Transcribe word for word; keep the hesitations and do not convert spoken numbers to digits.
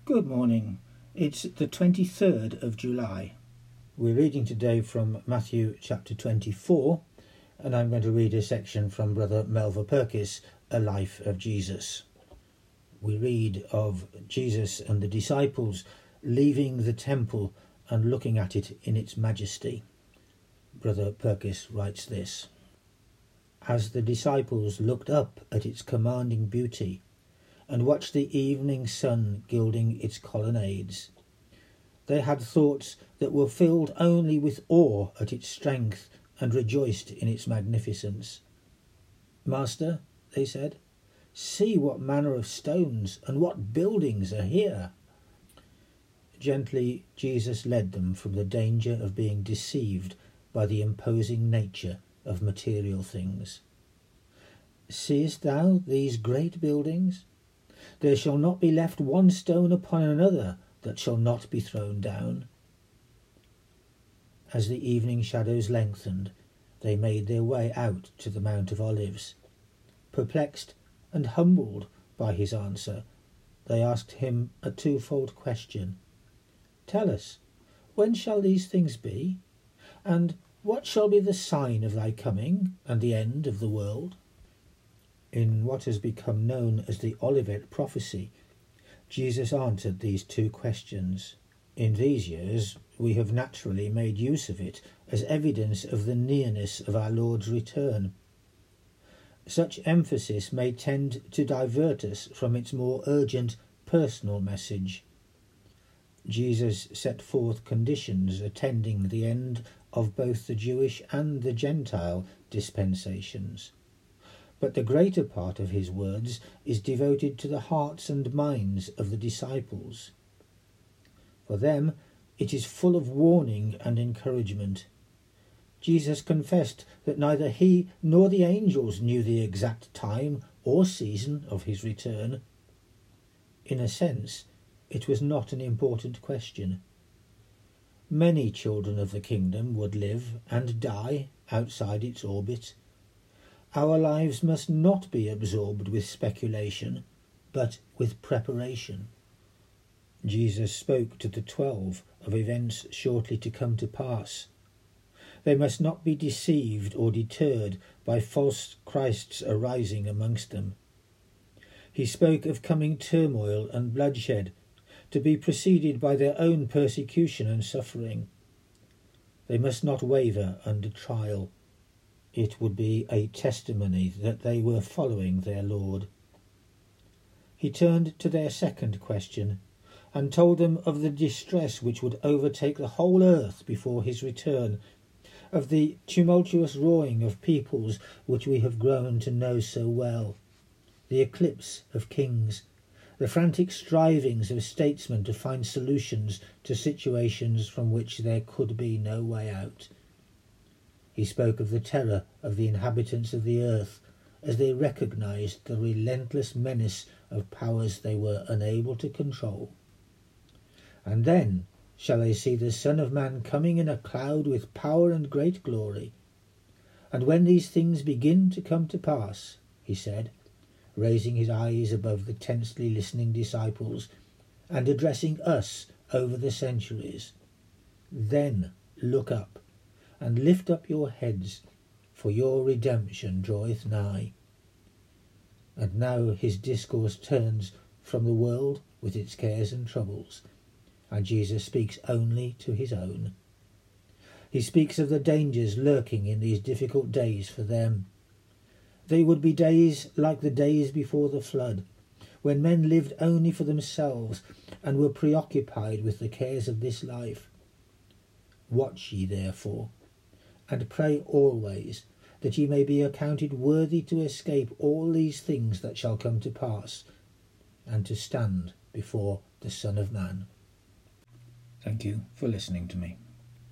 Good morning. It's the twenty-third of July. We're reading today from Matthew chapter twenty-four, and I'm going to read a section from Brother Melva Purkis, A Life of Jesus. We read of Jesus and the disciples leaving the temple and looking at it in its majesty. Brother Purkis writes this: As the disciples looked up at its commanding beauty, and watched the evening sun gilding its colonnades, they had thoughts that were filled only with awe at its strength and rejoiced in its magnificence. "Master," they said, "see what manner of stones and what buildings are here." Gently Jesus led them from the danger of being deceived by the imposing nature of material things. "Seest thou these great buildings? There shall not be left one stone upon another that shall not be thrown down." As the evening shadows lengthened, they made their way out to the Mount of Olives. Perplexed and humbled by his answer, they asked him a twofold question. "Tell us, when shall these things be? And what shall be the sign of thy coming and the end of the world?" In what has become known as the Olivet prophecy, Jesus answered these two questions. In these years we have naturally made use of it as evidence of the nearness of our Lord's return. Such emphasis may tend to divert us from its more urgent personal message. Jesus set forth conditions attending the end of both the Jewish and the Gentile dispensations, but the greater part of his words is devoted to the hearts and minds of the disciples. For them it is full of warning and encouragement. Jesus confessed that neither he nor the angels knew the exact time or season of his return. In a sense, it was not an important question. Many children of the kingdom would live and die outside its orbit. Our lives must not be absorbed with speculation, but with preparation. Jesus spoke to the twelve of events shortly to come to pass. They must not be deceived or deterred by false Christs arising amongst them. He spoke of coming turmoil and bloodshed, to be preceded by their own persecution and suffering. They must not waver under trial. It would be a testimony that they were following their Lord. He turned to their second question and told them of the distress which would overtake the whole earth before his return, of the tumultuous roaring of peoples which we have grown to know so well, the eclipse of kings, the frantic strivings of statesmen to find solutions to situations from which there could be no way out. He spoke of the terror of the inhabitants of the earth as they recognized the relentless menace of powers they were unable to control. "And then shall they see the Son of Man coming in a cloud with power and great glory. And when these things begin to come to pass," he said, raising his eyes above the tensely listening disciples and addressing us over the centuries, "then look up and lift up your heads, for your redemption draweth nigh." And now his discourse turns from the world with its cares and troubles, and Jesus speaks only to his own. He speaks of the dangers lurking in these difficult days for them. They would be days like the days before the flood, when men lived only for themselves and were preoccupied with the cares of this life. "Watch ye therefore, and pray always, that ye may be accounted worthy to escape all these things that shall come to pass, and to stand before the Son of Man." Thank you for listening to me.